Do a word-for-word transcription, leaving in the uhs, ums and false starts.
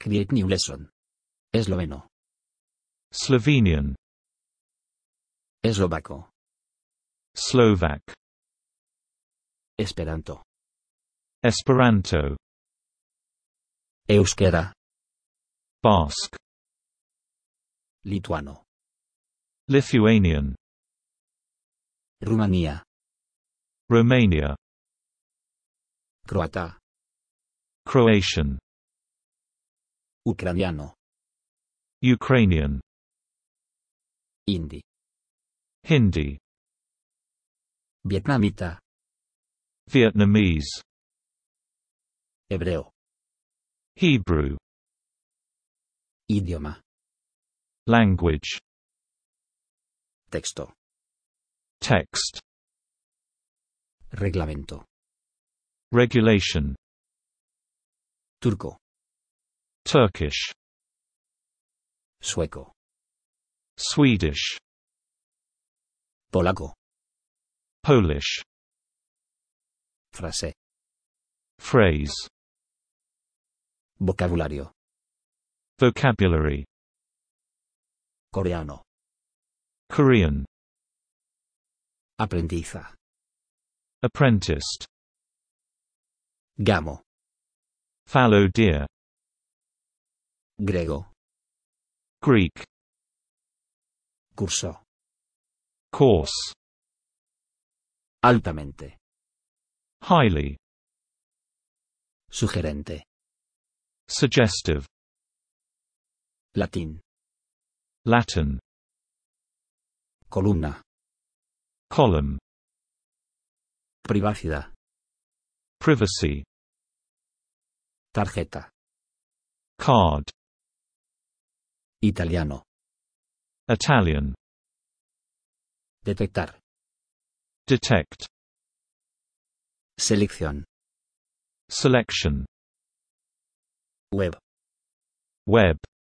Create new lesson. Esloveno. Slovenian. Eslovaco. Slovak. Esperanto. Esperanto. Euskera. Basque. Lituano. Lithuanian. Rumanía. Romania. Croata. Croatian. Ucraniano. Ukrainian. Hindi. Hindi. Vietnamita. Vietnamese. Hebreo. Hebrew. Idioma. Language. Texto. Text. Reglamento. Regulation. Turco. Turkish. Sueco. Swedish. Polaco. Polish. Frase. Phrase. Vocabulario. Vocabulary. Coreano. Korean. Aprendiza. Apprenticed. Gamo. Fallow deer. Grego. Greek. Curso. Course. Altamente. Highly. Sugerente. Suggestive. Latín. Latin. Columna. Column. Privacidad. Privacy. Tarjeta. Card. Italiano. Italian. Detectar. Detect. Selección. Selection. Web. Web.